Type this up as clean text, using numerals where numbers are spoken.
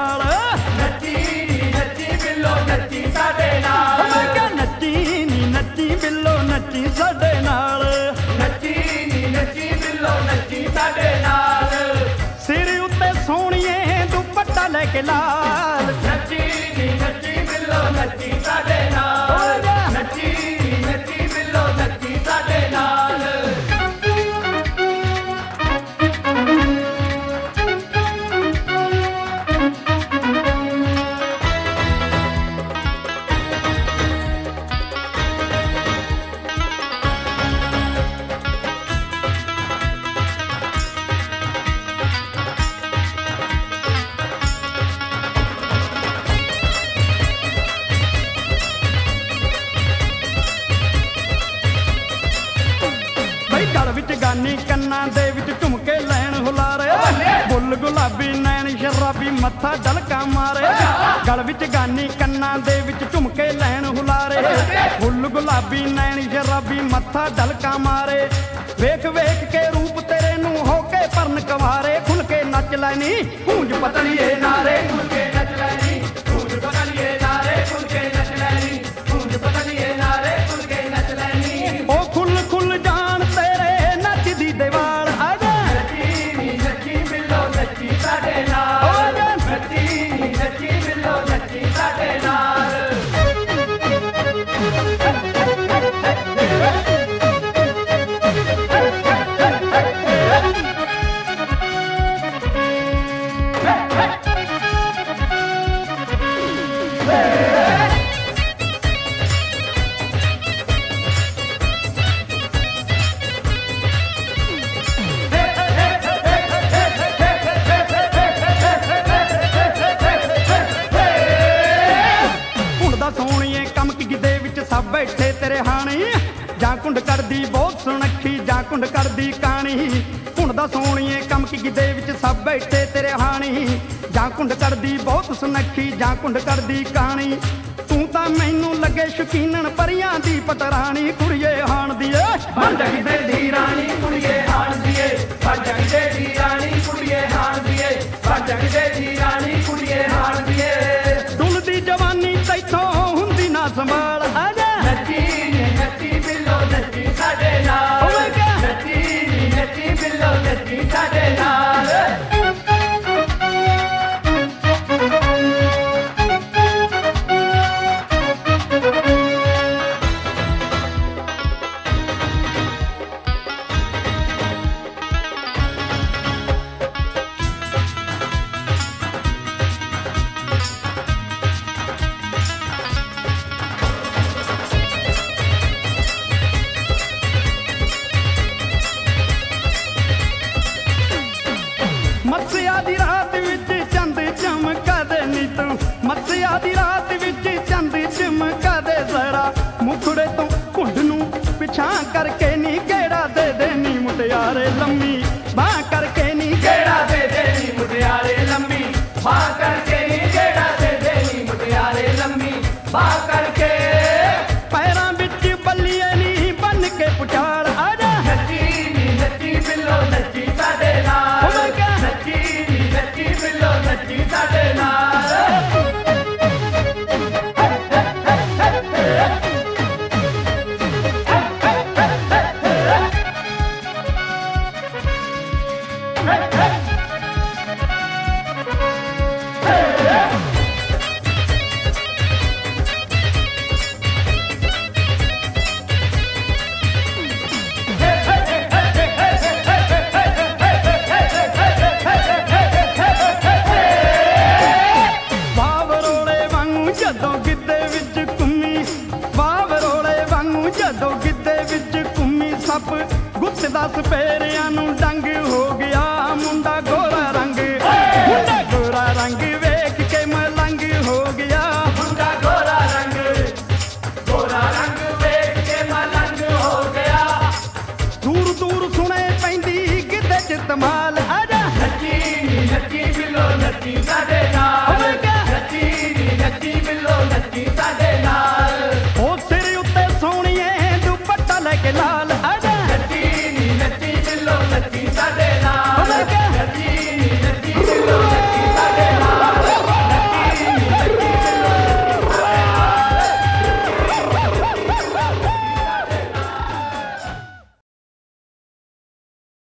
नाल। नच्ची नी नच्ची बिल्लो नच्ची साडे नाल। मैं क्या नच्ची नी नच्ची बिल्लो नच्ची साडे नाल। नच्ची नी नच्ची बिल्लो नच्ची साडे नाल। सिर उत्ते सोहणीए दुपट्टा लेके लाल। नच्ची नी नच्ची बिल्लो नच्ची साडे नाल। नच्ची नी नच्ची बिल्लो नच्ची साडे नाल। गल विच गानी कन्ना दे विच झुमके लैन हुलारे। बुल गुलाबी नैन शराबी मत्था डलका मारे। गल विच गानी कन्ना दे विच झुमके लैन हुलारे। बुल गुलाबी नैन शराबी मत्था डलका मारे। वेख वेख के रूप तेरे नू होके परन कवारे। खुल के नच लैनी गूंज पतलीए नारे। खुल के नच लैनी गूंज पतलीए नारे। खुल के नच लैनी गूंज पतलीए नारे। खुल के नच लैनी ओ खुल खुल जान तेरे नचदी दीवार। आजा नच्ची नी नच्ची बिल्लो नच्ची साडे नाल। नच्ची नी नच्ची बिल्लो नच्ची साडे नाल। सोहणीए कमक गिदे विच सब बैठे तेरे हाणी। जां कुंड करदी बहुत सुनखी जां कुंड करदी काणी। कुंडदा सोहणीए कमक गिदे विच सब बैठे तेरे हाणी। जां कुंड करदी बहुत सुनखी जां कुंड करदी काणी। तू तां मैनू लगे शकीनन परियां दी पटराणी। कुड़िए हाण दीए बन जगदे दी रानी कुड़िए हाण दीए। बन जगदे दी रानी कुड़िए हाण दीए। बन जगदे दी रानी कुड़िए हाण दीए। डुलदी जवानी तैथों हुंदी ना संभाल। आजा नच्ची नी नच्ची बिल्लो नच्ची साडे नाल। नच्ची नी नच्ची बिल्लो नच्ची साडे नाल। मस्सिया दी रात विच चंद चमका दे नी तू। मस्सिया दी रात विच चंद चमका दे जरा। मुखड़े तो घुंड नू पिछां करके नी गेड़ा दे दे नी मुटियारे लम्मी बां करके नी गेड़ा दे दे नी मुटियारे लम्मी बां करके नी। गेड़ा दे दे नी मुटियारे लम्मी बां करके। पैरां विच बल्लिए नी बन के पुचाल। आजा नच्ची नी नच्ची बिल्लो नच्ची साडे नाल। नच्ची नी नच्ची बिल्लो नच्ची साडे नाल। गुत्त दस पेरियां नू डंग हो गया। मुंडा गोरा रंग मुंडा गोरा रंग वेख के मलंग हो गया। मुंडा गोरा रंग वेख के मलंग हो गया। दूर दूर सुने पैंदी गिद्दे च धमाल। आजा नच्ची नी नच्ची बिल्लो नच्ची साडे